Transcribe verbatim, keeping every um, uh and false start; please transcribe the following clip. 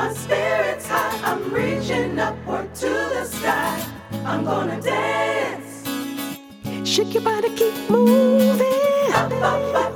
My spirit's high, I'm reaching upward to the sky. I'm gonna dance. Shake your body, keep moving. Up, up, up.